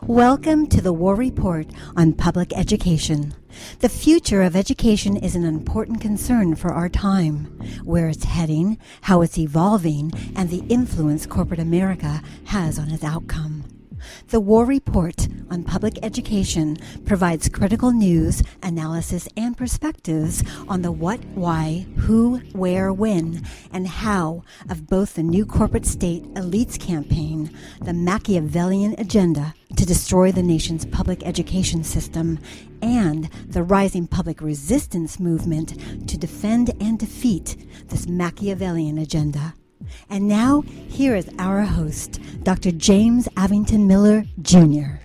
Welcome to the War Report on Public Education. The future of education is an important concern for our time. Where it's heading, how it's evolving, and the influence corporate America has on its outcome. The War Report on Public Education provides critical news, analysis, and perspectives on the what, why, who, where, when, and how of both the new corporate state elites campaign, the Machiavellian agenda to destroy the nation's public education system, and the rising public resistance movement to defend and defeat this Machiavellian agenda. And now, here is our host, Dr. James Avington Miller, Jr.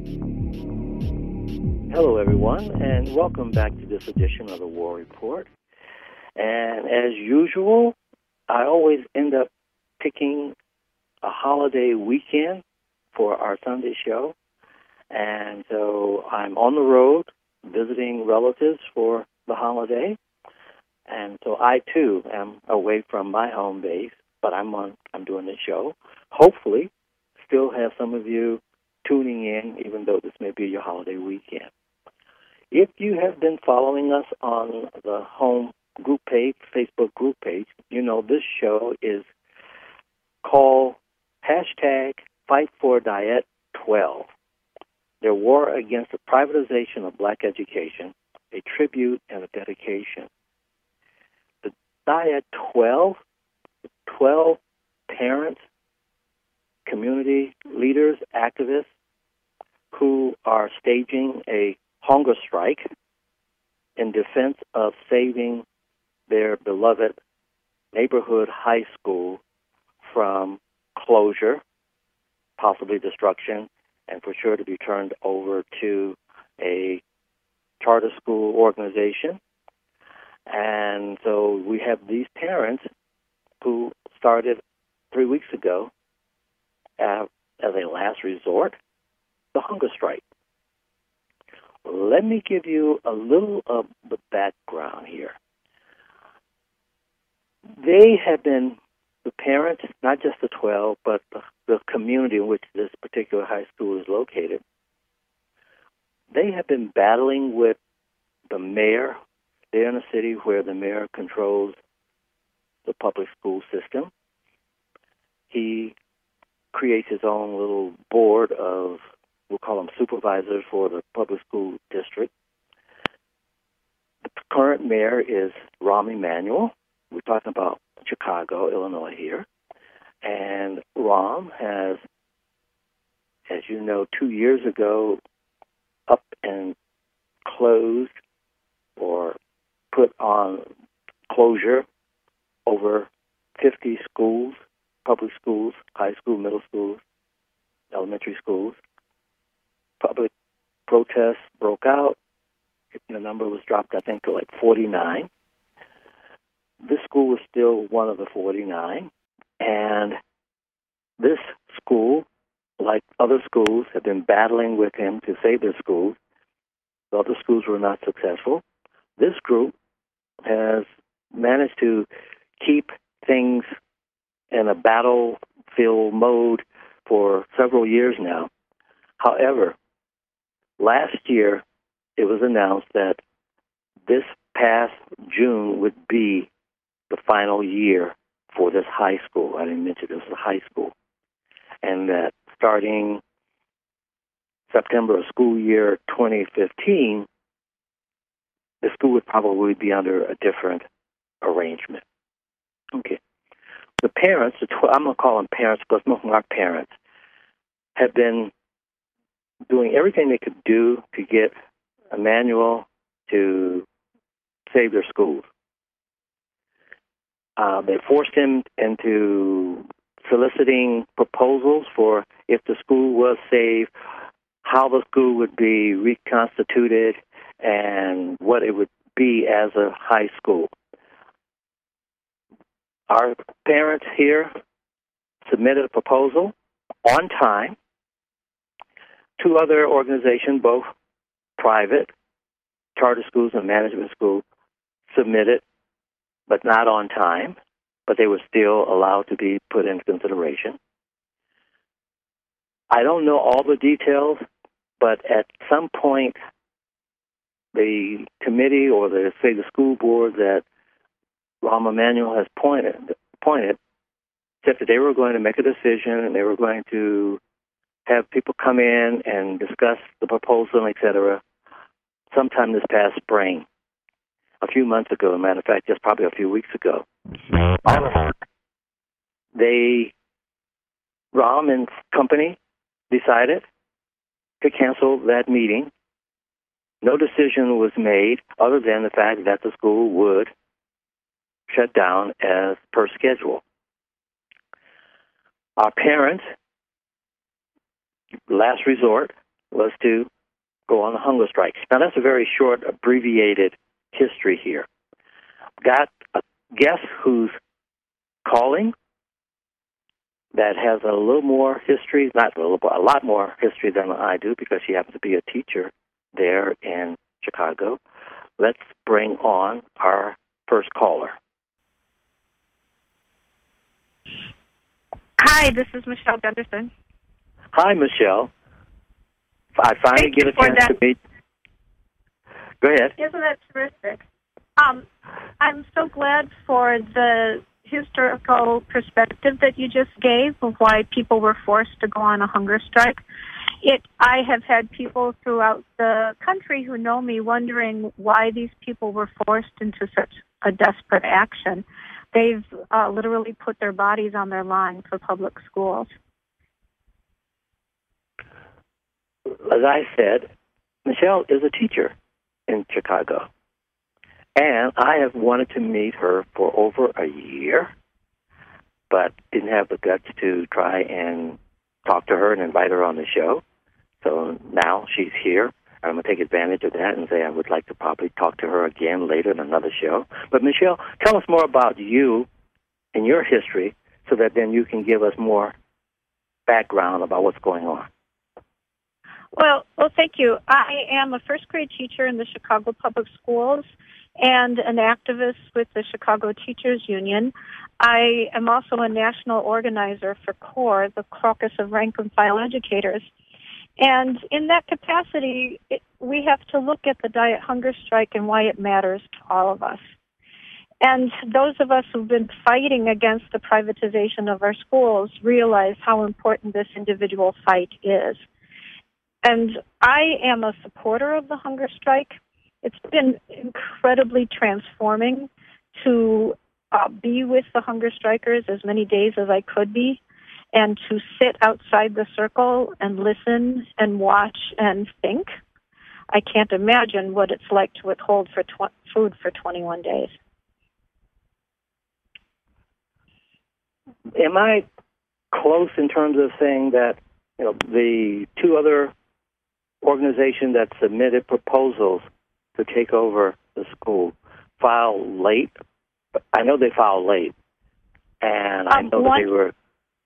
Hello, everyone, and welcome back to this edition of the War Report. And as usual, I always end up picking a holiday weekend for our Sunday show. And so I'm on the road visiting relatives for the holiday. And so I, too, am away from my home base. But I'm doing this show. Hopefully, still have some of you tuning in, even though this may be your holiday weekend. If you have been following us on the home group page, Facebook group page, you know this show is called #FightForDiet12, their war against the privatization of black education, a tribute and a dedication. The Diet 12 parents, community leaders, activists who are staging a hunger strike in defense of saving their beloved neighborhood high school from closure, possibly destruction, and for sure to be turned over to a charter school organization. And so we have these parents who started 3 weeks ago as a last resort, the hunger strike. Let me give you a little of the background here. They have been, the parents, not just the 12, but the community in which this particular high school is located, they have been battling with the mayor. They're in a city where the mayor controls the public school system. He creates his own little board of, we'll call them supervisors for the public school district. The current mayor is Rahm Emanuel. We're talking about Chicago, Illinois here. And Rahm has, as you know, 2 years ago, up and closed or put on closure over 50 schools, public schools, high school, middle schools, elementary schools. Public protests broke out. The number was dropped, I think, to like 49. This school was still one of the 49. And this school, like other schools, have been battling with him to save their schools. The other schools were not successful. This group has managed to keep things in a battlefield mode for several years now. However, last year it was announced that this past June would be the final year for this high school. I didn't mention this was a high school. And that starting September of school year 2015, the school would probably be under a different arrangement. Okay. The parents, I'm going to call them parents because most of them are parents, have been doing everything they could do to get Emanuel to save their schools. They forced him into soliciting proposals for if the school was saved, how the school would be reconstituted, and what it would be as a high school. Our parents here submitted a proposal on time. Two other organizations, both private, charter schools and management schools, submitted, but not on time, but they were still allowed to be put into consideration. I don't know all the details But at some point, the committee or the school board that Rahm Emanuel has appointed said that they were going to make a decision and they were going to have people come in and discuss the proposal, etc., sometime this past spring, a few months ago. As a matter of fact, just probably a few weeks ago. Rahm and company decided to cancel that meeting. No decision was made other than the fact that the school would shut down as per schedule. Our parents' last resort was to go on a hunger strike. Now, that's a very short, abbreviated history here. Got a guest who's calling that has a little more history, not a little, but a lot more history than I do, because she happens to be a teacher there in Chicago. Let's bring on our first caller. Hi, this is Michelle Gunderson. Hi, Michelle. I finally get a chance to meet. Go ahead. Isn't that terrific? I'm so glad for the historical perspective that you just gave of why people were forced to go on a hunger strike. I have had people throughout the country who know me wondering why these people were forced into such a desperate action. They've literally put their bodies on their line for public schools. As I said, Michelle is a teacher in Chicago. And I have wanted to meet her for over a year, but didn't have the guts to try and talk to her and invite her on the show. So now she's here. I'm going to take advantage of that and say I would like to probably talk to her again later in another show. But, Michelle, tell us more about you and your history so that then you can give us more background about what's going on. Well, thank you. I am a first-grade teacher in the Chicago Public Schools and an activist with the Chicago Teachers Union. I am also a national organizer for CORE, the Caucus of Rank-and-File Educators. And in that capacity, we have to look at the diet hunger strike and why it matters to all of us. And those of us who've been fighting against the privatization of our schools realize how important this individual fight is. And I am a supporter of the hunger strike. It's been incredibly transforming to be with the hunger strikers as many days as I could be, and to sit outside the circle and listen and watch and think. I can't imagine what it's like to withhold food for 21 days. Am I close in terms of saying that, the two other organizations that submitted proposals to take over the school filed late? I know they filed late, and I know that they were...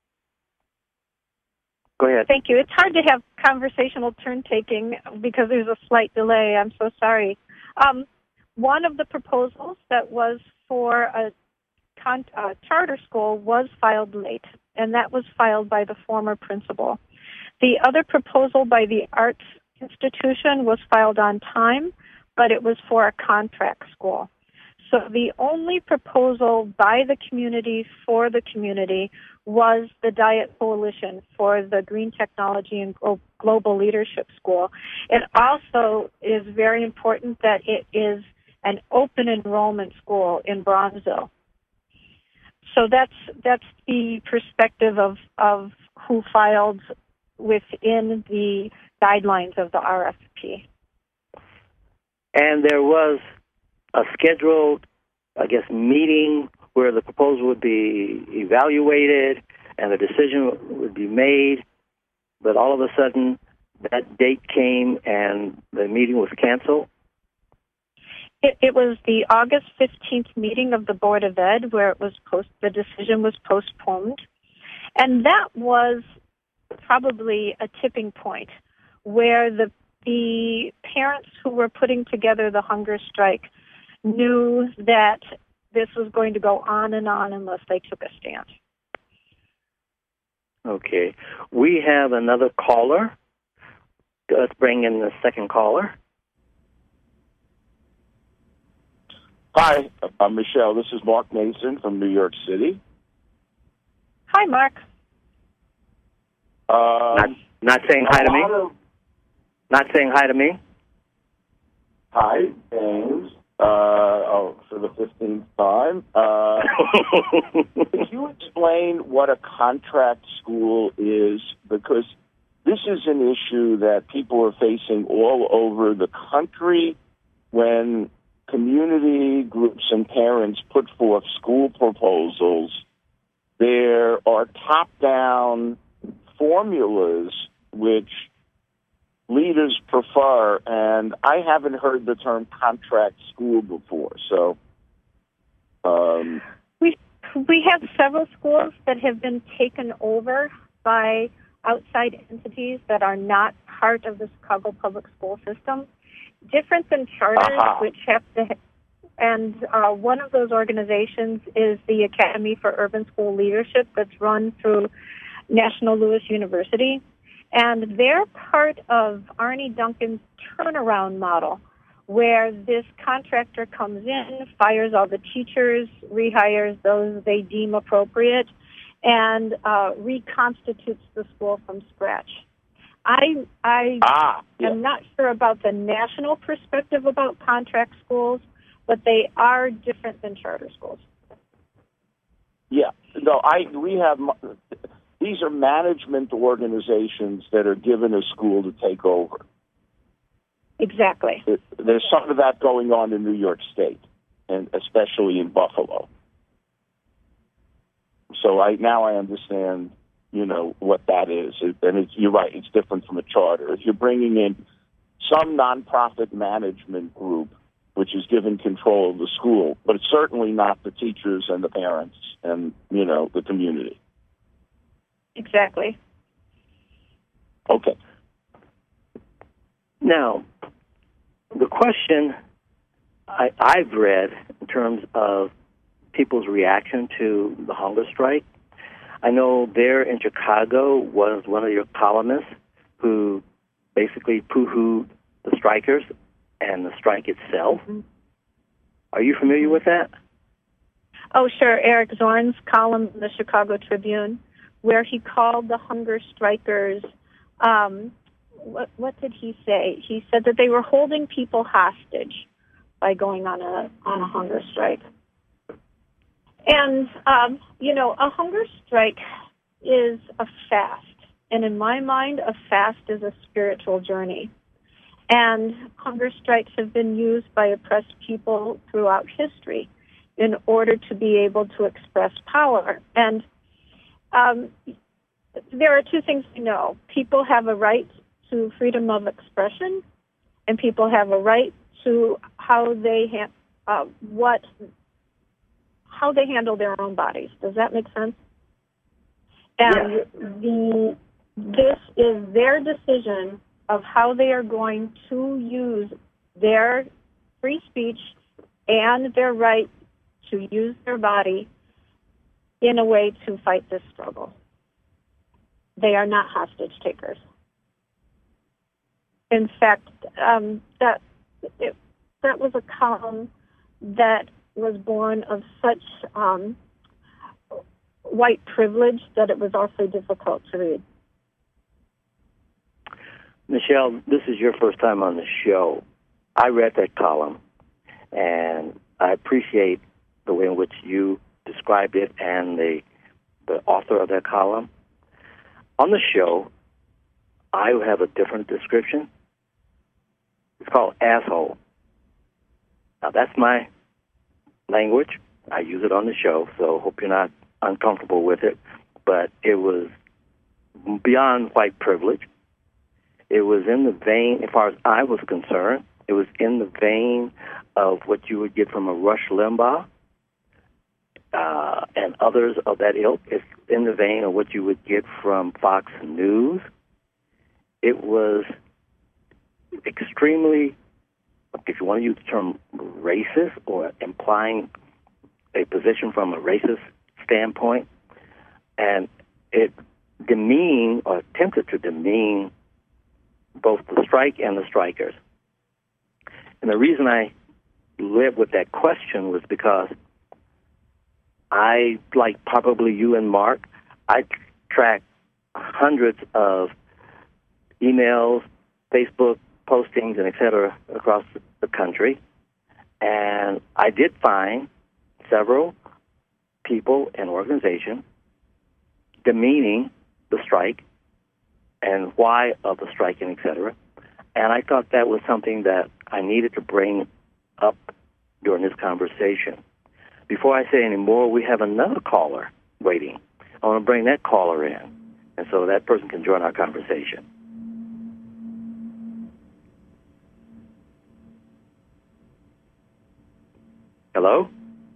Go ahead. Thank you. It's hard to have conversational turn-taking because there's a slight delay. I'm so sorry. One of the proposals that was for a charter school was filed late, and that was filed by the former principal. The other proposal by the Arts Institution was filed on time, but it was for a contract school. So the only proposal by the community for the community was the Diet Coalition for the Green Technology and Global Leadership School. It also is very important that it is an open enrollment school in Bronzeville. So that's the perspective of who filed within the guidelines of the RFP. And there was a scheduled, meeting where the proposal would be evaluated and the decision would be made, but all of a sudden that date came and the meeting was canceled? It was the August 15th meeting of the Board of Ed where the decision was postponed. And that was probably a tipping point where the parents who were putting together the hunger strike knew that this was going to go on unless they took a stand. Okay. We have another caller. Let's bring in the second caller. Hi, Michelle. This is Mark Mason from New York City. Hi, Mark. Not saying hi to me. Not saying hi to me. Hi, James. For the 15th time. Could you explain what a contract school is? Because this is an issue that people are facing all over the country when community groups and parents put forth school proposals. There are top-down formulas which leaders prefer, and I haven't heard the term contract school before. So, we have several schools that have been taken over by outside entities that are not part of the Chicago public school system. Different than charters, which have to. And one of those organizations is the Academy for Urban School Leadership that's run through National Louis University. And they're part of Arne Duncan's turnaround model, where this contractor comes in, fires all the teachers, rehires those they deem appropriate, and reconstitutes the school from scratch. I am not sure about the national perspective about contract schools, but they are different than charter schools. Yeah, no, these are management organizations that are given a school to take over. Exactly. There's some of that going on in New York State, and especially in Buffalo. So now I understand, what that is. And you're right, it's different from a charter. If you're bringing in some nonprofit management group, which is given control of the school, but it's certainly not the teachers and the parents and, the community. Exactly. Okay. Now, the question I've read in terms of people's reaction to the hunger strike, I know there in Chicago was one of your columnists who basically poo-hooed the strikers and the strike itself. Mm-hmm. Are you familiar with that? Oh, sure. Eric Zorn's column in the Chicago Tribune, where he called the hunger strikers, what did he say? He said that they were holding people hostage by going on a hunger strike. And, a hunger strike is a fast. And in my mind, a fast is a spiritual journey. And hunger strikes have been used by oppressed people throughout history in order to be able to express power. And there are two things to know. People have a right to freedom of expression, and people have a right to how they handle their own bodies. Does that make sense? And yes. This is their decision of how they are going to use their free speech and their right to use their body in a way to fight this struggle. They are not hostage takers. In fact, that was a column that was born of such white privilege that it was also difficult to read. Michelle, this is your first time on the show. I read that column, and I appreciate the way in which you described it and the author of that column. On the show, I have a different description. It's called asshole. Now, that's my language. I use it on the show, so hope you're not uncomfortable with it. But it was beyond white privilege. It was in the vein, as far as I was concerned, it was in the vein of what you would get from a Rush Limbaugh and others of that ilk. It's in the vein of what you would get from Fox News. It was extremely, if you want to use the term racist or implying a position from a racist standpoint, and it demeaned or attempted to demean both the strike and the strikers. And the reason I led with that question was because I, like probably you and Mark, I track hundreds of emails, Facebook postings, and et cetera across the country. And I did find several people and organizations demeaning the strike and why of the strike and et cetera. And I thought that was something that I needed to bring up during this conversation. Before I say any more, we have another caller waiting. I want to bring that caller in, and so that person can join our conversation. Hello?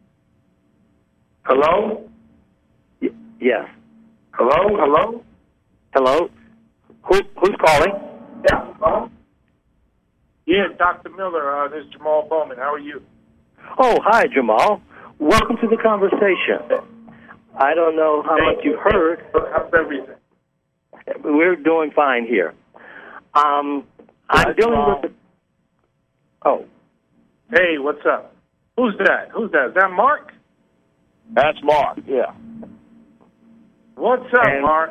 Hello? Yes. Hello? Hello? Who's calling? Yeah. Hello? Yeah, Dr. Miller, this is Jamal Bowman. How are you? Oh, hi, Jamal. Welcome to the conversation. I don't know how much you heard. How's everything? We're doing fine here. I'm dealing with... Oh. Hey, what's up? Who's that? Is that Mark? That's Mark, yeah. What's up, Mark?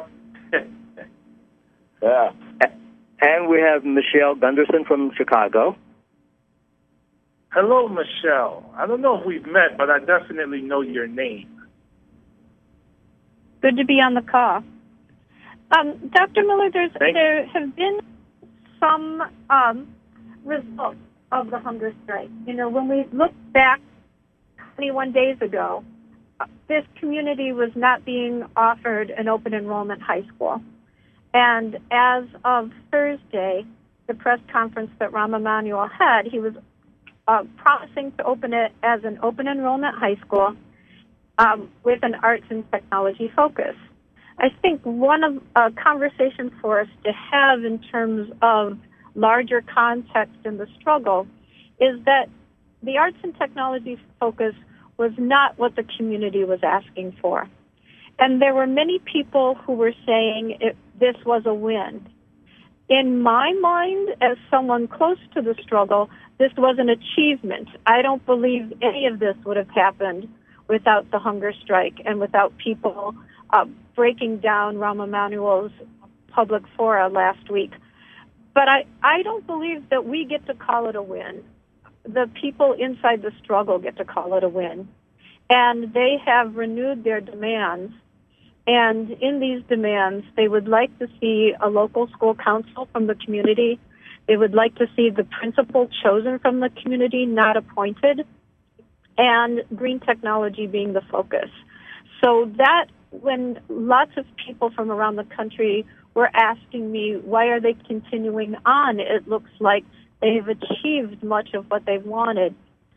Yeah. And we have Michelle Gunderson from Chicago. Hello, Michelle. I don't know if we've met, but I definitely know your name. Good to be on the call. Dr. Miller, there have been some results of the hunger strike. You know, when we look back 21 days ago, this community was not being offered an open enrollment high school. And as of Thursday, the press conference that Rahm Emanuel had, he was promising to open it as an open enrollment high school with an arts and technology focus. I think one of a conversation for us to have in terms of larger context in the struggle is that the arts and technology focus was not what the community was asking for. And there were many people who were saying this was a win. In my mind, as someone close to the struggle, this was an achievement. I don't believe any of this would have happened without the hunger strike and without people breaking down Rahm Emanuel's public fora last week. But I don't believe that we get to call it a win. The people inside the struggle get to call it a win. And they have renewed their demands. And in these demands, they would like to see a local school council from the community. They would like to see the principal chosen from the community, not appointed, and green technology being the focus. So that, when lots of people from around the country were asking me, why are they continuing on? It looks like they've achieved much of what they've wanted.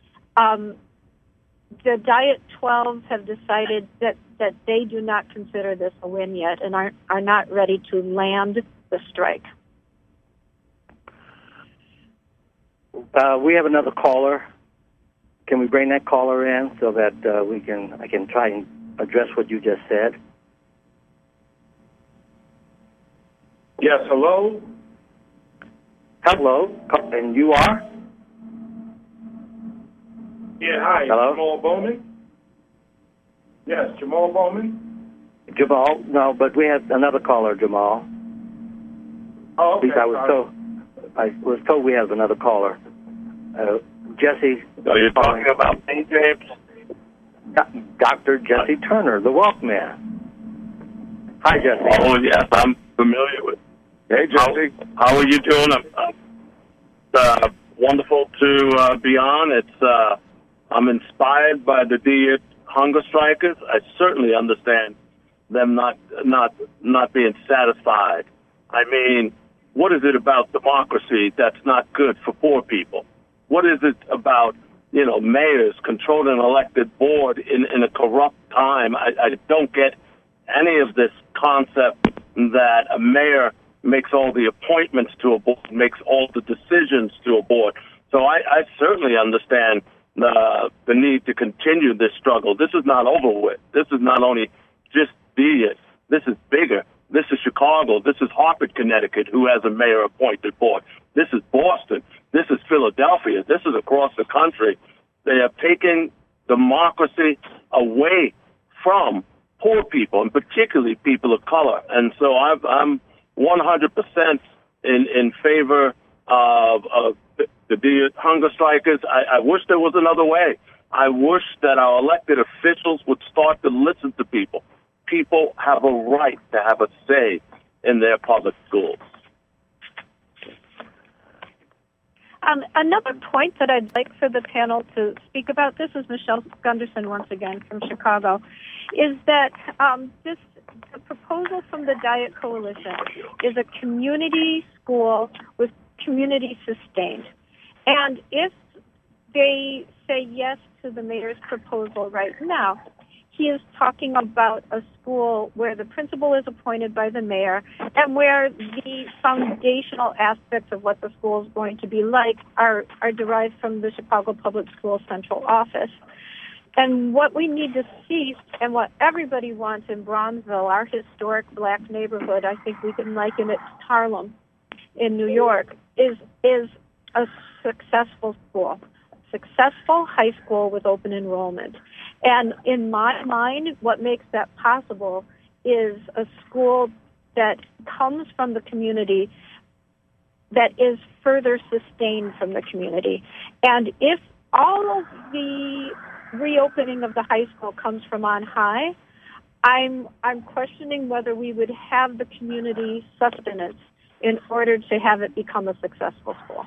The Diet 12 have decided that they do not consider this a win yet and are not ready to land the strike. We have another caller. Can we bring that caller in so that I can try and address what you just said? Yes, hello? Hello, and you are? Yeah, hi. Hello? Jamal Bowman? Yes, Jamal Bowman? Jamal? No, but we have another caller, Jamal. Oh, okay. At least I was told we have another caller. Jesse. Are you talking about me, James? Dr. Jesse Turner, the Walkman. Hi, Jesse. Oh, yes, I'm familiar with. Hey, Jesse. How are you doing? It's wonderful to be on. I'm inspired by the Diet hunger strikers. I certainly understand them not being satisfied. I mean, what is it about democracy that's not good for poor people? What is it about, mayors controlling an elected board in a corrupt time? I don't get any of this concept that a mayor makes all the appointments to a board, makes all the decisions to a board. So I certainly understand the need to continue this struggle. This is not over with. This is not only just Diet. This is bigger. This is Chicago. This is Hartford, Connecticut, who has a mayor-appointed board. This is Boston. This is Philadelphia. This is across the country. They have taken democracy away from poor people, and particularly people of color. And so I'm 100% in favor of the hunger strikers. I wish there was another way. I wish that our elected officials would start to listen to people. People have a right to have a say in their public schools. Another point that I'd like for the panel to speak about, this is Michelle Gunderson once again from Chicago, is that the proposal from the Diet Coalition is a community school with community sustained. And if they say yes to the mayor's proposal right now, he is talking about a school where the principal is appointed by the mayor and where the foundational aspects of what the school is going to be like are derived from the Chicago Public Schools Central Office. And what we need to see, and what everybody wants in Bronzeville, our historic black neighborhood, I think we can liken it to Harlem in New York, is a successful school, successful high school with open enrollment. And in my mind, what makes that possible is a school that comes from the community that is further sustained from the community. And if all of the reopening of the high school comes from on high, I'm questioning whether we would have the community sustenance in order to have it become a successful school.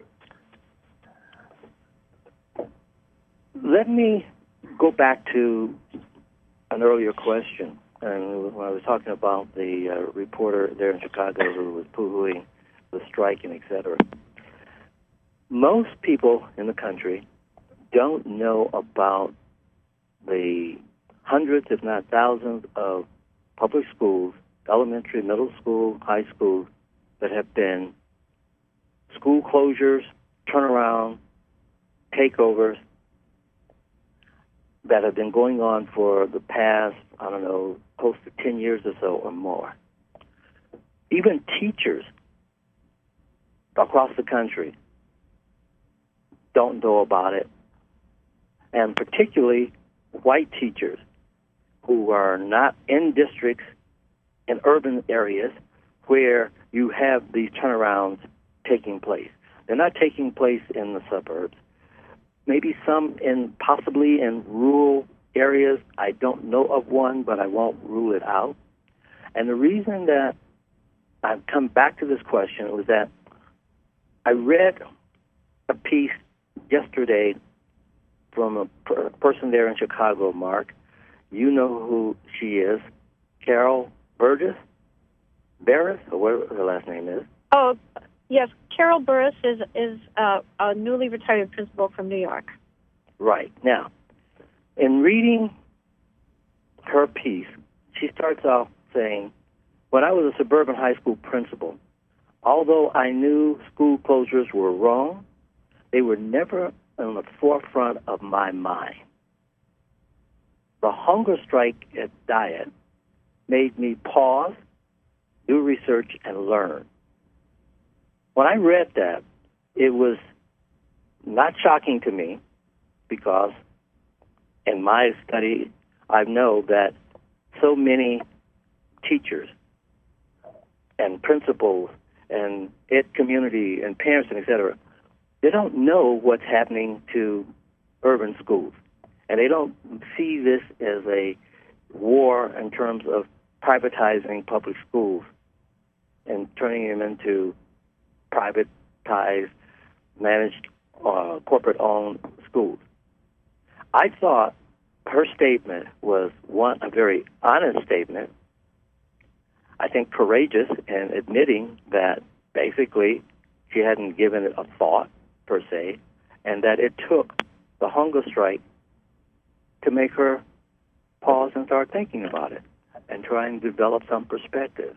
Let me go back to an earlier question, and when I was talking about the reporter there in Chicago who was poo-hooing the strike and et cetera. Most people in the country don't know about the hundreds, if not thousands, of public schools, elementary, middle school, high schools, that have been school closures, turnaround, takeovers, that have been going on for the past, close to 10 years or so or more. Even teachers across the country don't know about it, and particularly white teachers who are not in districts in urban areas where you have these turnarounds taking place. They're not taking place in the suburbs. Maybe some possibly in rural areas. I don't know of one, but I won't rule it out. And the reason that I've come back to this question was that I read a piece yesterday from a person there in Chicago, Mark. You know who she is, Carol Burris, or whatever her last name is. Oh, yes. Carol Burris is a newly retired principal from New York. Right. Now, in reading her piece, she starts off saying, when I was a suburban high school principal, although I knew school closures were wrong, they were never on the forefront of my mind. The hunger strike at Diet made me pause, do research, and learn. When I read that, it was not shocking to me because in my study, I know that so many teachers and principals and ed community and parents and et cetera, they don't know what's happening to urban schools. And they don't see this as a war in terms of privatizing public schools and turning them into privatized, managed, corporate-owned schools. I thought her statement was, a very honest statement, I think courageous in admitting that basically she hadn't given it a thought, per se, and that it took the hunger strike to make her pause and start thinking about it and try and develop some perspective.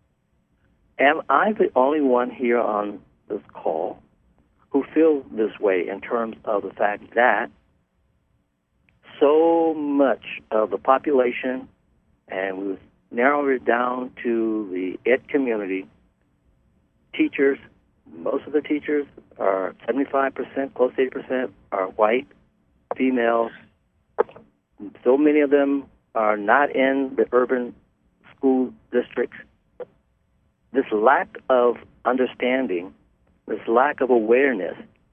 Am I the only one here on this call who feels this way in terms of the fact that so much of the population, and we narrowed it down to the ed community. Teachers, most of the teachers are 75%, close to 80% are white, females. So many of them are not in the urban school districts. This lack of understanding, this lack of awareness,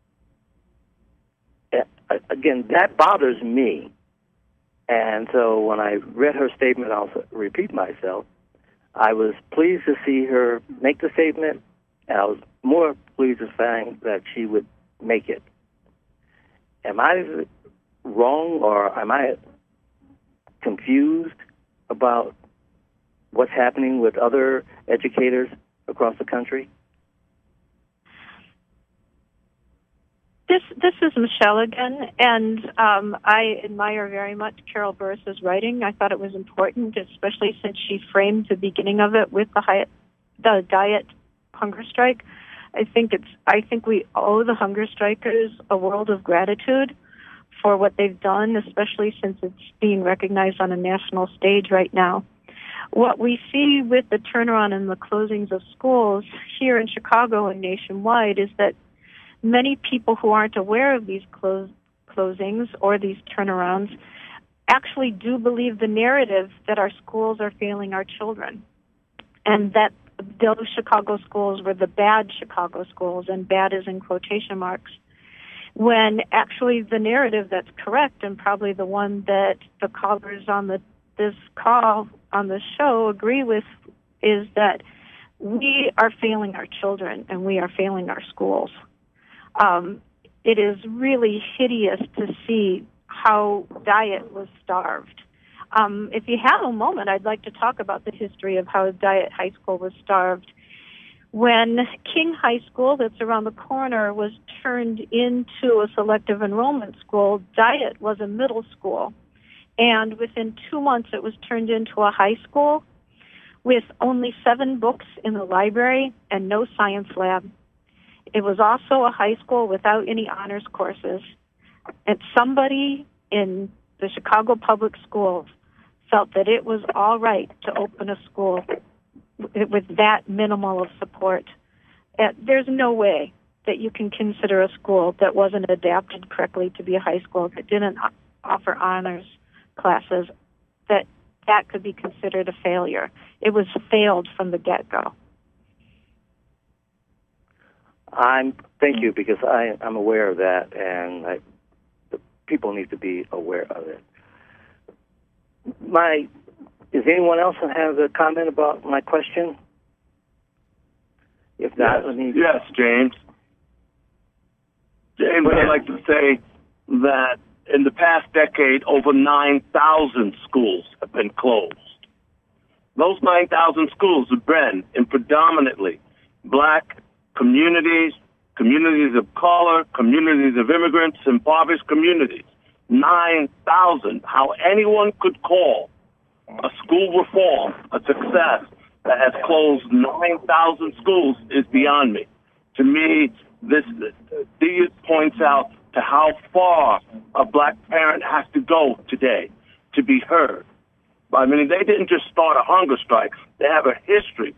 again, that bothers me. And so when I read her statement, I'll repeat myself, I was pleased to see her make the statement, and I was more pleased to find that she would make it. Am I wrong, or am I confused about what's happening with other educators across the country? This is Michelle again, and I admire very much Carol Burris's writing. I thought it was important, especially since she framed the beginning of it with the diet hunger strike. I think we owe the hunger strikers a world of gratitude for what they've done, especially since it's being recognized on a national stage right now. What we see with the turnaround and the closings of schools here in Chicago and nationwide is that many people who aren't aware of these closings or these turnarounds actually do believe the narrative that our schools are failing our children, and that those Chicago schools were the bad Chicago schools, and bad is in quotation marks, when actually the narrative that's correct, and probably the one that the callers on this call on the show agree with, is that we are failing our children and we are failing our schools. It is really hideous to see how Diet was starved. If you have a moment, I'd like to talk about the history of how Diet High School was starved. When King High School, that's around the corner, was turned into a selective enrollment school, Diet was a middle school. And within 2 months, it was turned into a high school with only 7 books in the library and no science lab. It was also a high school without any honors courses. And somebody in the Chicago Public Schools felt that it was all right to open a school with that minimal of support. There's no way that you can consider a school that wasn't adapted correctly to be a high school, that didn't offer honors classes, that could be considered a failure. It was failed from the get-go. Thank you, because I'm aware of that, and the people need to be aware of it. Does anyone else have a comment about my question? If not, let me... Yes, James. James, I'd like to say that in the past decade, over 9,000 schools have been closed. Those 9,000 schools have been in predominantly black communities, communities of color, communities of immigrants, impoverished communities. 9,000. How anyone could call a school reform a success that has closed 9,000 schools is beyond me. To me, this points out to how far a black parent has to go today to be heard. I mean, they didn't just start a hunger strike. They have a history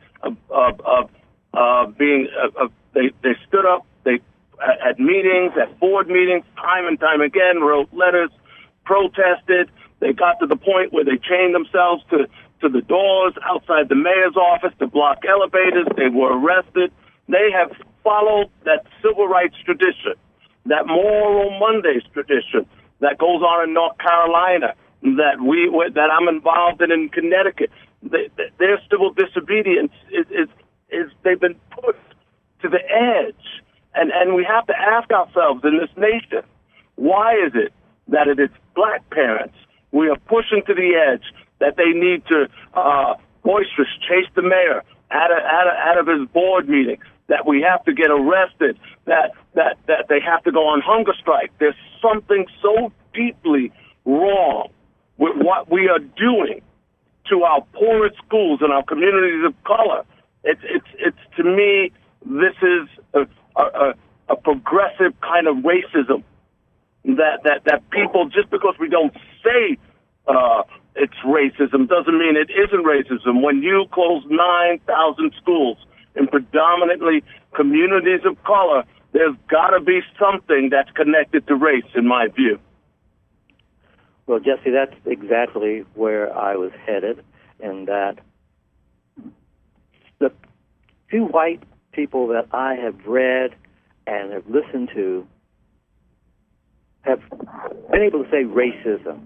of being. They stood up. They at meetings, at board meetings, time and time again, wrote letters, protested. They got to the point where they chained themselves to the doors outside the mayor's office to block elevators. They were arrested. They have followed that civil rights tradition, that Moral Mondays tradition that goes on in North Carolina, that I'm involved in Connecticut. Their civil disobedience is they've been pushed to the edge. And we have to ask ourselves in this nation, why is it that it is black parents we are pushing to the edge, that they need to boisterous chase the mayor out of his board meeting, that we have to get arrested, that they have to go on hunger strike? There's something so deeply wrong with what we are doing to our poorest schools and our communities of color. It's to me, this is a progressive kind of racism that people, just because we don't say it's racism doesn't mean it isn't racism. When you close 9,000 schools in predominantly communities of color, there's got to be something that's connected to race, in my view. Well, Jesse, that's exactly where I was headed, in that the few white people that I have read and have listened to have been able to say racism.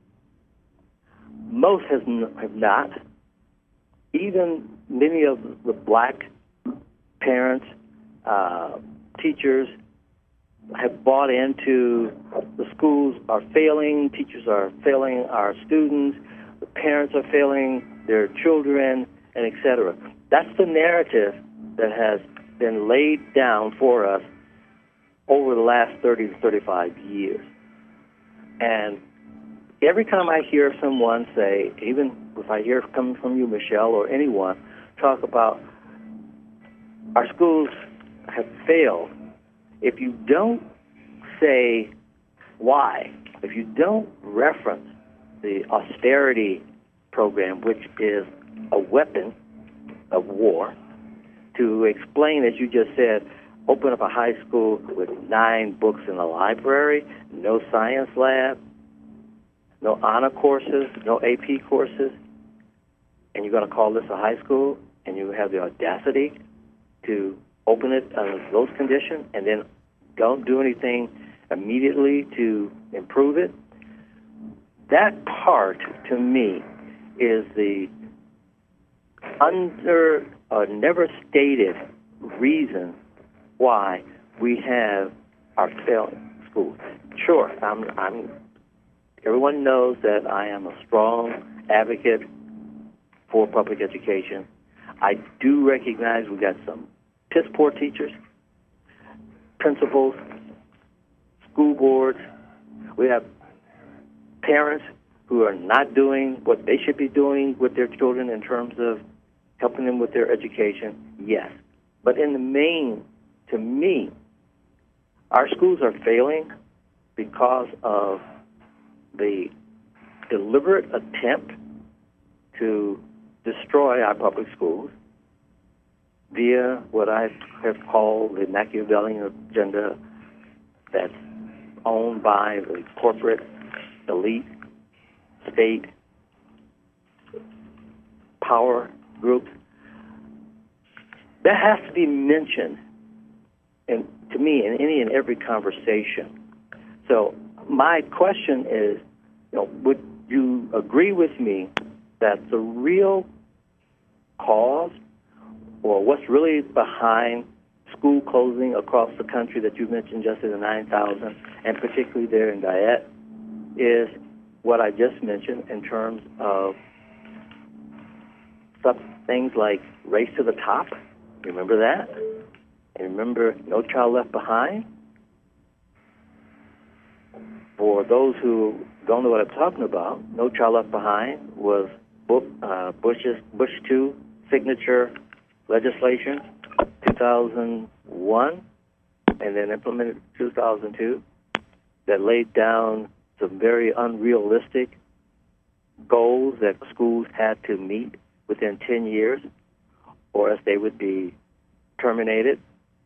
Most have not. Even many of the black parents, teachers, have bought into the schools are failing, teachers are failing our students, the parents are failing their children, and etc. That's the narrative that has been laid down for us over the last 30 to 35 years. And every time I hear someone say, even if I hear coming from you, Michelle, or anyone, talk about our schools have failed, if you don't say why, if you don't reference the austerity program, which is a weapon of war, to explain, as you just said, open up a high school with 9 books in the library, no science lab, no honor courses, no AP courses, and you're going to call this a high school, and you have the audacity to open it under those conditions, and then don't do anything immediately to improve it. That part, to me, is the never stated reason why we have our failing schools. Sure, everyone knows that I am a strong advocate for public education. I do recognize we got some piss-poor teachers, principals, school boards. We have parents who are not doing what they should be doing with their children in terms of helping them with their education, yes. But in the main, to me, our schools are failing because of the deliberate attempt to destroy our public schools via what I have called the Machiavellian agenda that's owned by the corporate elite, state, power groups. That has to be mentioned, and to me, in any and every conversation. So my question is, would you agree with me that the real cause, or what's really behind school closing across the country that you mentioned, just in the 9,000, and particularly there in Dyett, is what I just mentioned in terms of some things like Race to the Top? Remember that? And remember No Child Left Behind? For those who don't know what I'm talking about, No Child Left Behind was Bush 2 signature legislation, 2001, and then implemented in 2002, that laid down some very unrealistic goals that schools had to meet within 10 years, or else they would be terminated.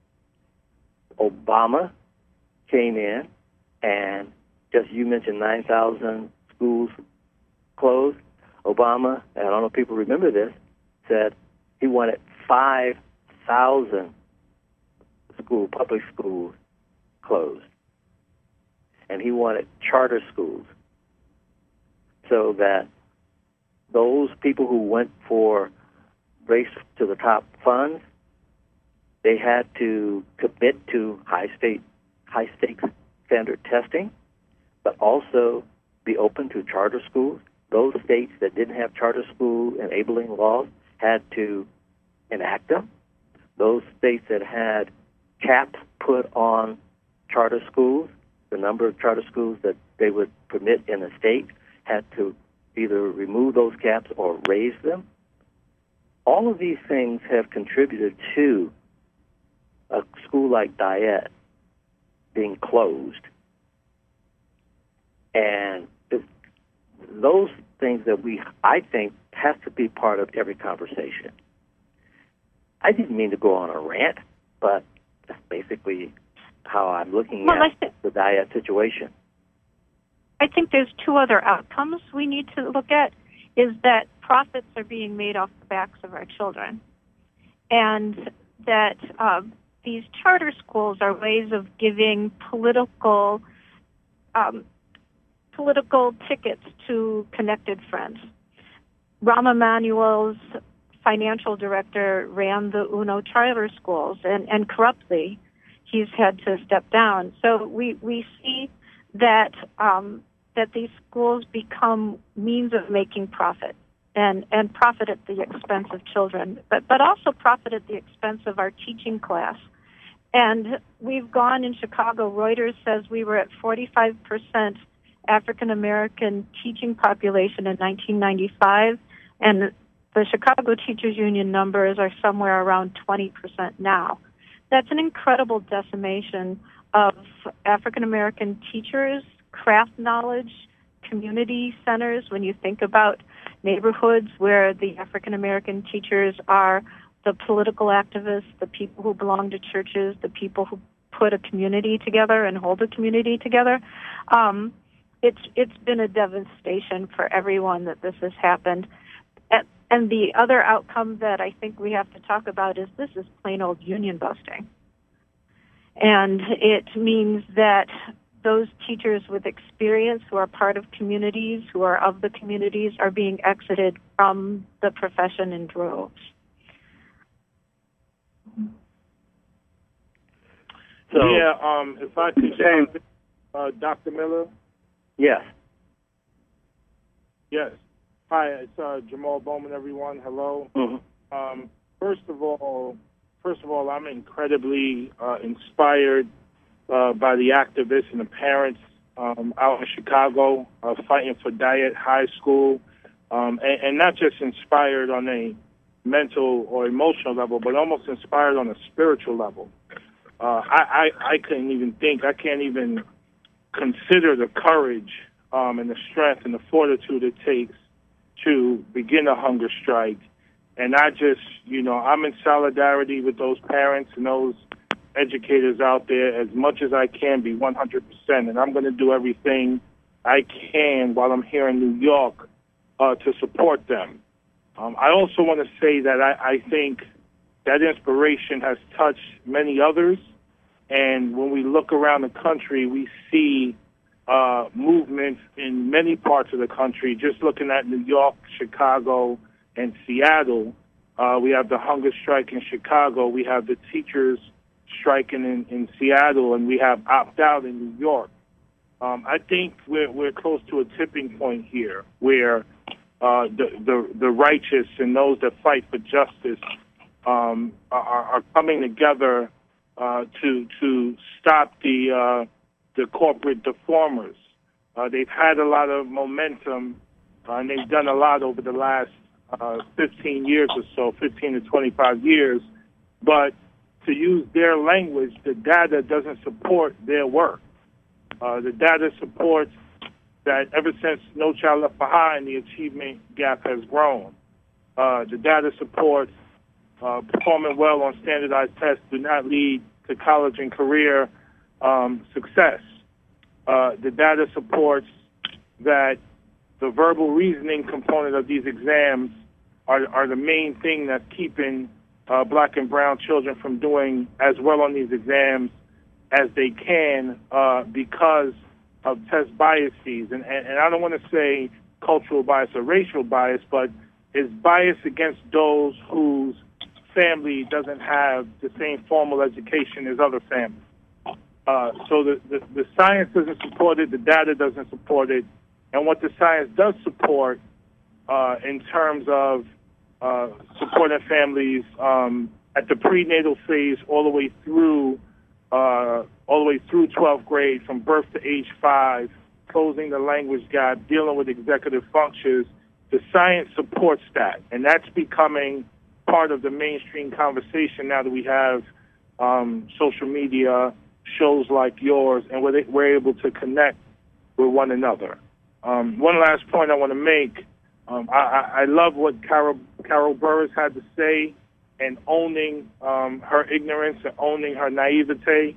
Obama came in, and just you mentioned 9,000 schools closed. Obama, and I don't know if people remember this, said he wanted 5,000 public schools closed. And he wanted charter schools, so that those people who went for Race to the Top funds, they had to commit to high stakes standard testing, but also be open to charter schools. Those states that didn't have charter school enabling laws had to enact them. Those states that had caps put on charter schools, the number of charter schools that they would permit in a state, had to either remove those caps or raise them. All of these things have contributed to a school like Dyett being closed. And those things that I think has to be part of every conversation. I didn't mean to go on a rant, but that's basically how I'm looking at the diet situation. I think there's two other outcomes we need to look at, is that profits are being made off the backs of our children, and that these charter schools are ways of giving political tickets to connected friends. Rahm Emanuel's financial director ran the UNO charter schools, and corruptly he's had to step down. So we see that that these schools become means of making profit, and profit at the expense of children, but also profit at the expense of our teaching class. And we've gone in Chicago, Reuters says we were at 45% African-American teaching population in 1995, and the Chicago Teachers Union numbers are somewhere around 20% now. That's an incredible decimation of African-American teachers, craft knowledge, community centers. When you think about neighborhoods where the African-American teachers are the political activists, the people who belong to churches, the people who put a community together and hold a community together, it's been a devastation for everyone that this has happened. And the other outcome that I think we have to talk about is this is plain old union busting. And it means that those teachers with experience who are part of communities, who are of the communities, are being exited from the profession in droves. So, if I could say, Dr. Miller? Yes. Yes. Hi, it's Jamal Bowman, everyone. Hello. Mm-hmm. First of all, I'm incredibly inspired by the activists and the parents out in Chicago fighting for Dyett High School, and not just inspired on a mental or emotional level, but almost inspired on a spiritual level. I couldn't even think. I can't even consider the courage and the strength and the fortitude it takes to begin a hunger strike. And I just, I'm in solidarity with those parents and those educators out there as much as I can be, 100%. And I'm going to do everything I can while I'm here in New York to support them. I also want to say that I think that inspiration has touched many others. And when we look around the country, we see movements in many parts of the country. Just looking at New York, Chicago, and Seattle, we have the hunger strike in Chicago. We have the teachers striking in Seattle, and we have opt-out in New York. I think we're close to a tipping point here where the righteous and those that fight for justice are coming together to stop the corporate deformers. They've had a lot of momentum, and they've done a lot over the last 15 years or so, 15 to 25 years. But to use their language, the data doesn't support their work. The data supports that ever since No Child Left Behind, the achievement gap has grown. The data supports performing well on standardized tests do not lead to college and career success. The data supports that the verbal reasoning component of these exams are the main thing that's keeping black and brown children from doing as well on these exams as they can because of test biases. And I don't want to say cultural bias or racial bias, but it's bias against those whose family doesn't have the same formal education as other families. So the science doesn't support it, the data doesn't support it, and what the science does support in terms of supporting families at the prenatal phase all the way through 12th grade, from birth to age 5, closing the language gap, dealing with executive functions. The science supports that, and that's becoming part of the mainstream conversation now that we have social media, shows like yours, and we're able to connect with one another. One last point I want to make I love what Carol Burris had to say, and owning her ignorance and owning her naivete,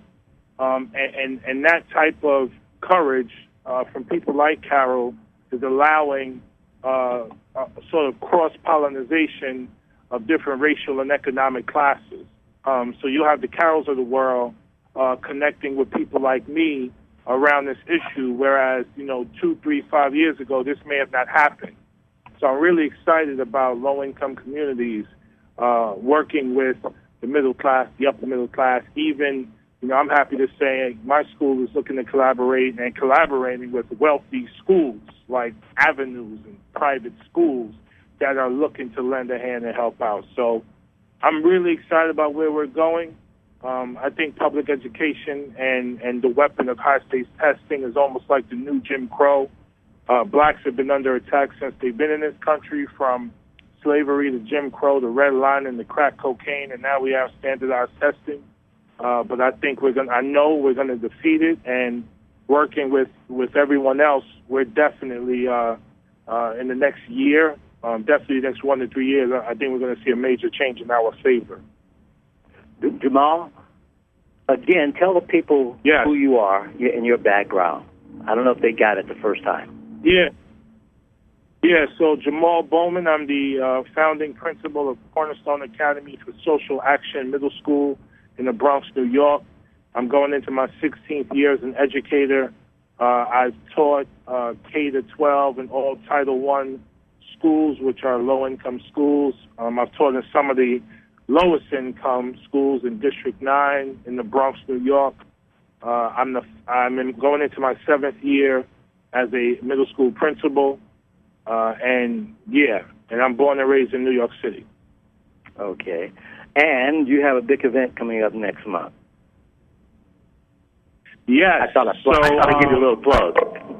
and that type of courage from people like Carol is allowing a sort of cross-pollination of different racial and economic classes. So you have the Carols of the world connecting with people like me around this issue, whereas, 2, 3, 5 years ago, this may have not happened. So I'm really excited about low-income communities working with the middle class, the upper middle class. Even, I'm happy to say my school is looking to collaborate and collaborating with wealthy schools like Avenues and private schools that are looking to lend a hand and help out. So I'm really excited about where we're going. I think public education and the weapon of high-stakes testing is almost like the new Jim Crow. Blacks have been under attack since they've been in this country, from slavery to Jim Crow, the red line and the crack cocaine, and now we have standardized testing. But I think I know we're going to defeat it, and working with everyone else, we're definitely in the next year, definitely the next 1 to 3 years, I think we're going to see a major change in our favor. Jamal, again, tell the people who you are and your background. I don't know if they got it the first time. Yeah, so Jamal Bowman, I'm the founding principal of Cornerstone Academy for Social Action Middle School in the Bronx, New York. I'm going into my 16th year as an educator. I've taught K-12 in all Title I schools, which are low-income schools. I've taught in some of the lowest-income schools in District 9 in the Bronx, New York. I'm going into my 7th year as a middle school principal. And I'm born and raised in New York City. Okay. And you have a big event coming up next month. Yes. I thought I'd give you a little plug.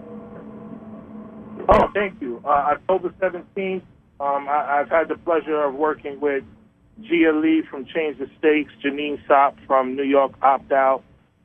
Oh, thank you. October 17th, I've had the pleasure of working with Gia Lee from Change the Stakes, Janine Sopp from New York Opt Out,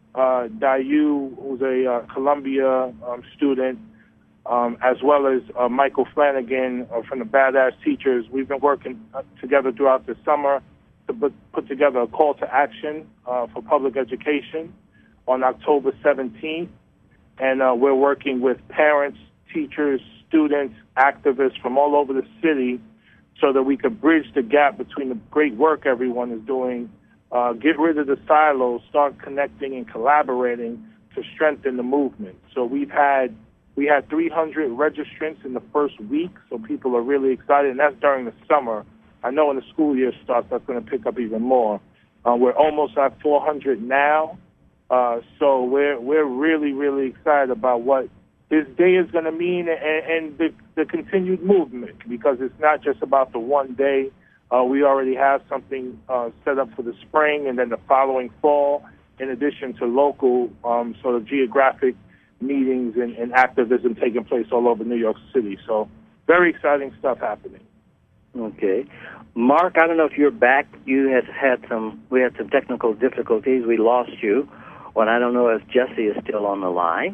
Dayu, who's a Columbia student, as well as Michael Flanagan from the Badass Teachers. We've been working together throughout the summer to put together a call to action for public education on October 17th. And we're working with parents, teachers, students, activists from all over the city so that we could bridge the gap between the great work everyone is doing, get rid of the silos, start connecting and collaborating to strengthen the movement. So we had 300 registrants in the first week, so people are really excited, and that's during the summer. I know when the school year starts, that's going to pick up even more. We're almost at 400 now, so we're really, really excited about what this day is going to mean and the continued movement, because it's not just about the one day. We already have something set up for the spring and then the following fall, in addition to local sort of geographic meetings and activism taking place all over New York City. So very exciting stuff happening. Okay. Mark, I don't know if you're back. We had some technical difficulties. We lost you. Well, I don't know if Jesse is still on the line.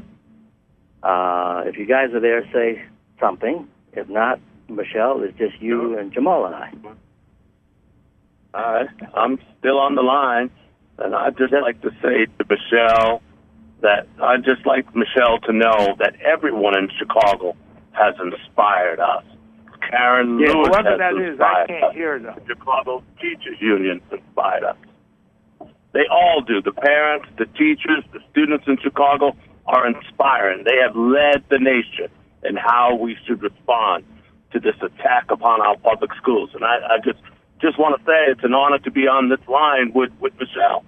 If you guys are there, say something. If not, Michelle, it's just you and Jamal and I. All right. I'm still on the line, and I'd just like to say to Michelle that I'd just like Michelle to know that everyone in Chicago has inspired us. Karen Lewis whoever has that is, inspired I can't us. hear them. The Chicago Teachers Union inspired us. They all do. The parents, the teachers, the students in Chicago are inspiring. They have led the nation in how we should respond to this attack upon our public schools. And I just want to say it's an honor to be on this line with Michelle.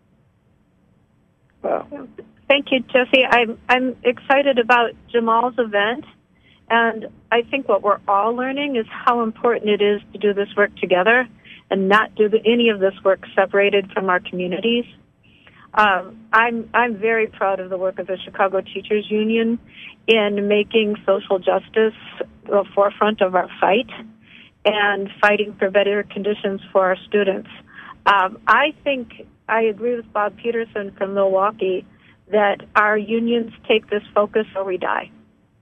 Well, Thank you, Jesse. I'm excited about Jamal's event, and I think what we're all learning is how important it is to do this work together and not do any of this work separated from our communities. I'm very proud of the work of the Chicago Teachers Union in making social justice the forefront of our fight and fighting for better conditions for our students. I think I agree with Bob Peterson from Milwaukee that our unions take this focus or we die.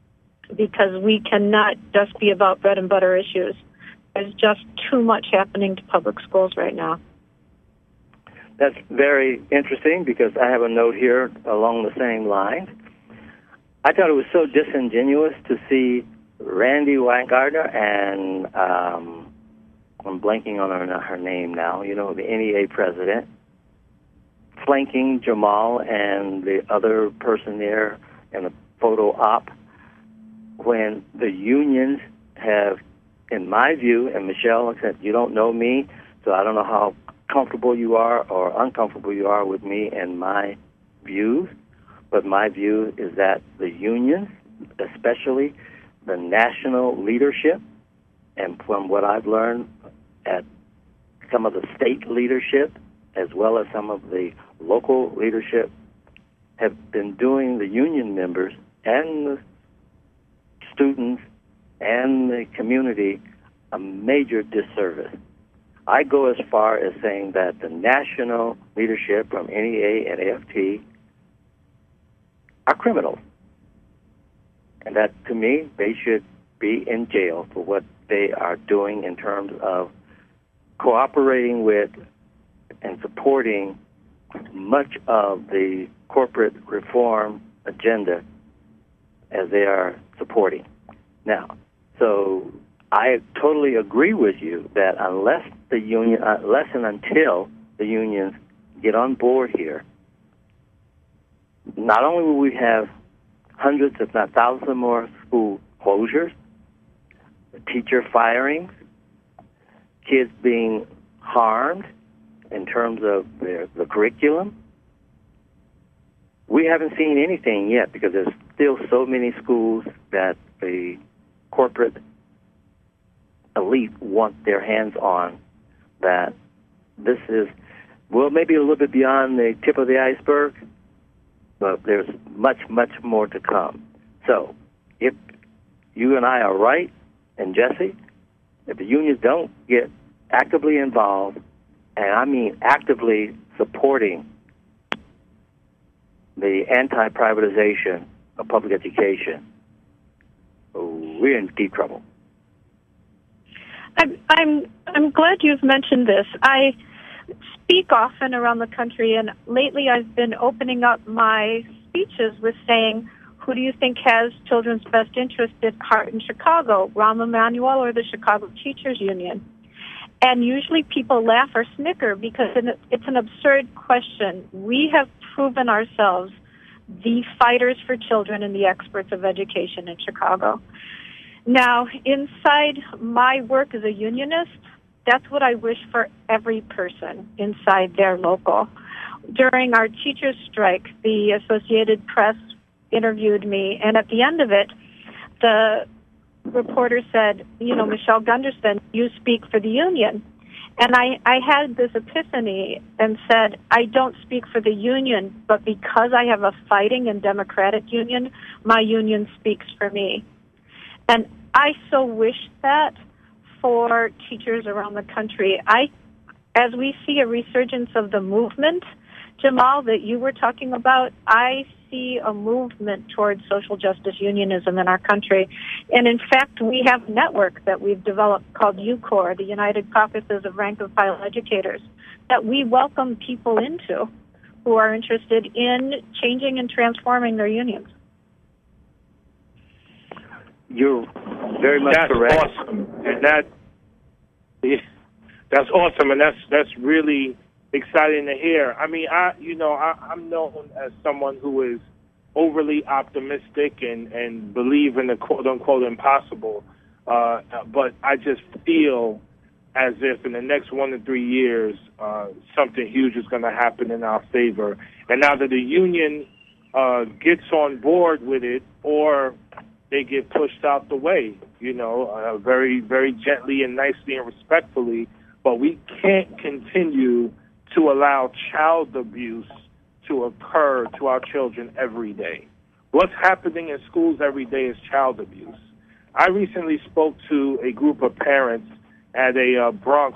because we cannot just be about bread and butter issues. There's just too much happening to public schools right now. That's very interesting because I have a note here along the same lines. I thought it was so disingenuous to see Randy Weingartner and I'm blanking on her name now, the NEA president, flanking Jamal and the other person there in a photo op when the unions have, in my view, and Michelle said, you don't know me, so I don't know how comfortable you are or uncomfortable you are with me and my views, but my view is that the unions, especially the national leadership, and from what I've learned at some of the state leadership, as well as some of the local leadership, have been doing the union members and the students and the community a major disservice. I go as far as saying that the national leadership from NEA and AFT are criminals. And that, to me, they should be in jail for what they are doing in terms of cooperating with and supporting much of the corporate reform agenda as they are supporting. Now, so I totally agree with you that unless and until the unions get on board here, not only will we have hundreds, if not thousands more school closures, teacher firings, kids being harmed in terms of the curriculum. We haven't seen anything yet because there's still so many schools that the corporate elite want their hands on, that this is, well, maybe a little bit beyond the tip of the iceberg, but there's much, much more to come. So if you and I are right, and Jesse, if the unions don't get actively involved, and I mean actively supporting the anti-privatization of public education, we're in deep trouble. I'm glad you've mentioned this. I speak often around the country, and lately I've been opening up my speeches with saying, who do you think has children's best interest at heart in Chicago, Rahm Emanuel or the Chicago Teachers Union? And usually people laugh or snicker because it's an absurd question. We have proven ourselves the fighters for children and the experts of education in Chicago. Now, inside my work as a unionist, that's what I wish for every person inside their local. During our teachers' strike, the Associated Press interviewed me, and at the end of it, the reporter said, Michelle Gunderson, you speak for the union. And I had this epiphany and said, I don't speak for the union, but because I have a fighting and democratic union, my union speaks for me. And I so wish that for teachers around the country. As we see a resurgence of the movement, Jamal, that you were talking about, I see a movement towards social justice unionism in our country. And in fact, we have a network that we've developed called UCOR, the United Caucuses of Rank and File Educators, that we welcome people into who are interested in changing and transforming their unions. You're very much correct. That's awesome. And that's awesome, and that's really exciting to hear. I mean, I'm known as someone who is overly optimistic and believe in the quote-unquote impossible, but I just feel as if in the next 1 to 3 years, something huge is going to happen in our favor. And now that the union gets on board with it, or they get pushed out the way, very, very gently and nicely and respectfully, but we can't continue to allow child abuse to occur to our children every day. What's happening in schools every day is child abuse. I recently spoke to a group of parents at a Bronx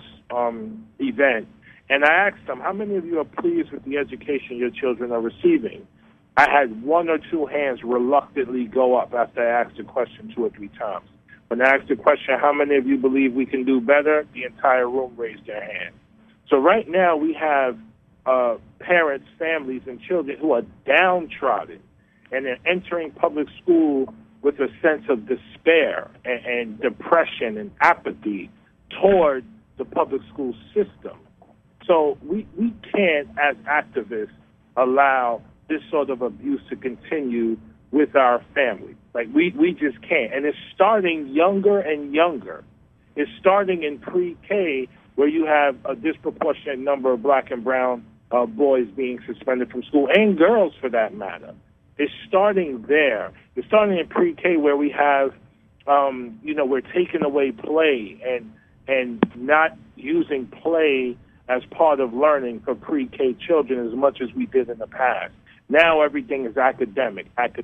event, and I asked them, how many of you are pleased with the education your children are receiving? I had one or two hands reluctantly go up after I asked the question 2 or 3 times. When I asked the question, how many of you believe we can do better, the entire room raised their hand. So right now we have parents, families, and children who are downtrodden, and they're entering public school with a sense of despair and depression and apathy toward the public school system. So we can't, as activists, allow this sort of abuse to continue with our families. Like, we just can't. And it's starting younger and younger. It's starting in pre-K, where you have a disproportionate number of black and brown boys being suspended from school, and girls for that matter. It's starting there. It's starting in pre-K, where we have, we're taking away play and not using play as part of learning for pre-K children as much as we did in the past. Now everything is academic,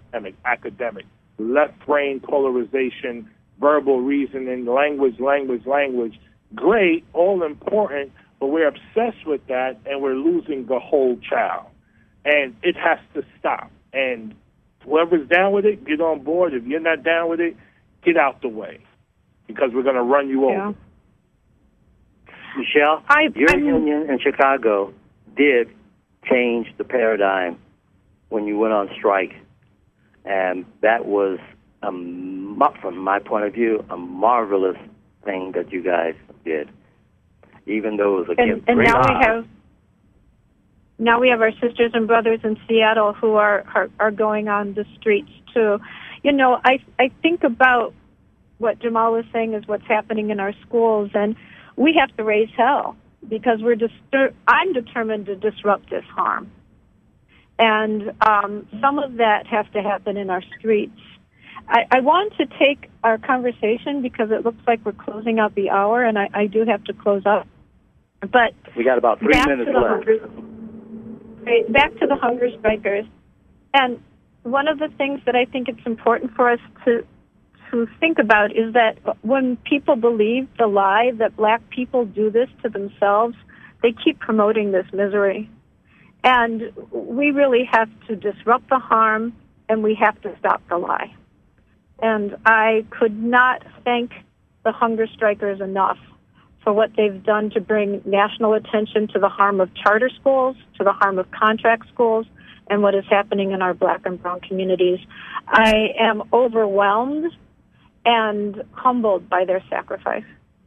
left brain polarization, verbal reasoning, language. Great, all important, but we're obsessed with that, and we're losing the whole child. And it has to stop. And whoever's down with it, get on board. If you're not down with it, get out the way, because we're going to run you over. Michelle, your union in Chicago did change the paradigm when you went on strike, and that was, from my point of view, a marvelous thing that you guys did, even though it was against great odds. Now we have our sisters and brothers in Seattle who are going on the streets too. I think about what Jamal was saying is what's happening in our schools, and we have to raise hell, because I'm determined to disrupt this harm. And some of that has to happen in our streets. I want to take our conversation, because it looks like we're closing out the hour, and I do have to close up. But we got about 3 minutes left. Back to the hunger strikers. And one of the things that I think it's important for us to think about is that when people believe the lie that black people do this to themselves, they keep promoting this misery. And we really have to disrupt the harm, and we have to stop the lie. And I could not thank the hunger strikers enough for what they've done to bring national attention to the harm of charter schools, to the harm of contract schools, and what is happening in our black and brown communities. I am overwhelmed and humbled by their sacrifice.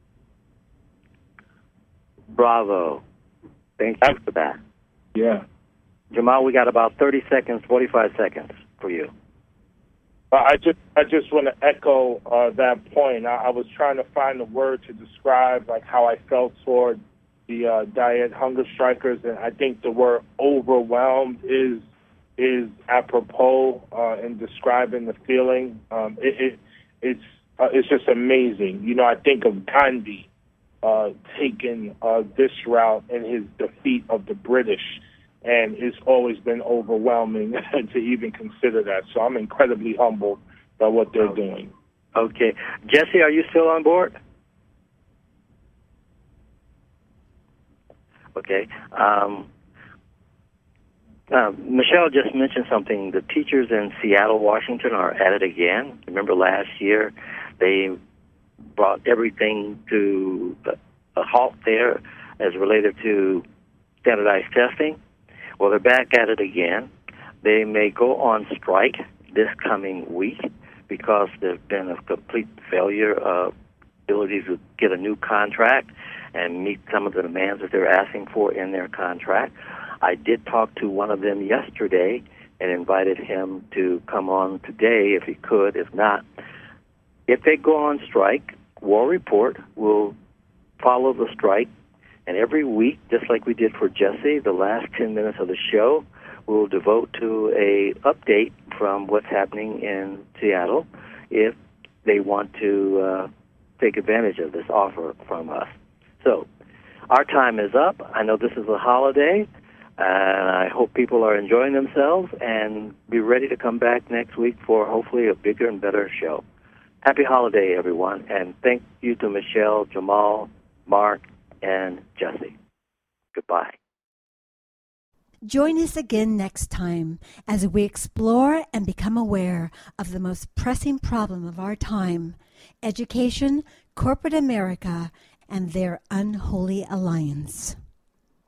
Bravo. Thank you for that. Yeah. Jamal, we got about 30 seconds, 45 seconds for you. I just want to echo that point. I was trying to find a word to describe like how I felt toward the diet hunger strikers, and I think the word overwhelmed is apropos in describing the feeling. It's just amazing. I think of Gandhi taking this route in his defeat of the British. And it's always been overwhelming to even consider that. So I'm incredibly humbled by what they're doing. Okay. Jesse, are you still on board? Okay. Michelle just mentioned something. The teachers in Seattle, Washington are at it again. Remember last year they brought everything to a halt there as related to standardized testing. Well, they're back at it again. They may go on strike this coming week because there's been a complete failure of ability to get a new contract and meet some of the demands that they're asking for in their contract. I did talk to one of them yesterday and invited him to come on today if he could. If not, if they go on strike, War Report will follow the strike. And every week, just like we did for Jesse, the last 10 minutes of the show, we'll devote to a update from what's happening in Seattle if they want to take advantage of this offer from us. So our time is up. I know this is a holiday, and I hope people are enjoying themselves and be ready to come back next week for hopefully a bigger and better show. Happy holiday, everyone, and thank you to Michelle, Jamal, Mark, and Jesse. Goodbye. Join us again next time as we explore and become aware of the most pressing problem of our time, education, corporate America, and their unholy alliance.